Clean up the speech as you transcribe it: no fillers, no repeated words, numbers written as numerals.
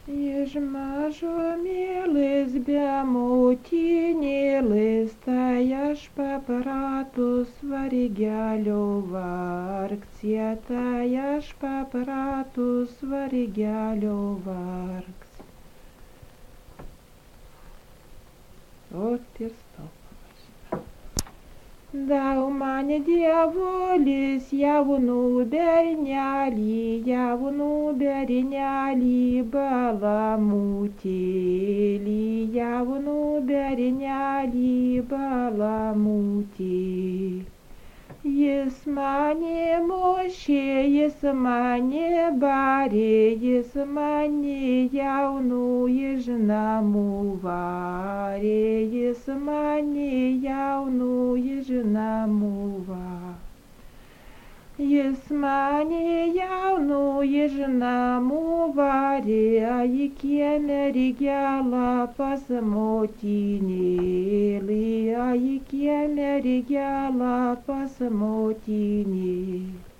Iš mažumėlės be motinėlės, tai aš papratus vargelio vargsie, tai aš papratus vargelio vargs. Ot ir stop. Dau man dievulis jaunų bernelį balamutėlį, jaunų bernelį balamutėlį. Jis mane mušė, jis mane barė, jis mane jaunų iš namų varė, jis mane jaunų iš namų varė. Jis mane jaunų iš namų varė, į mergelą pas motinėlį, į mergelą pas motinėlį.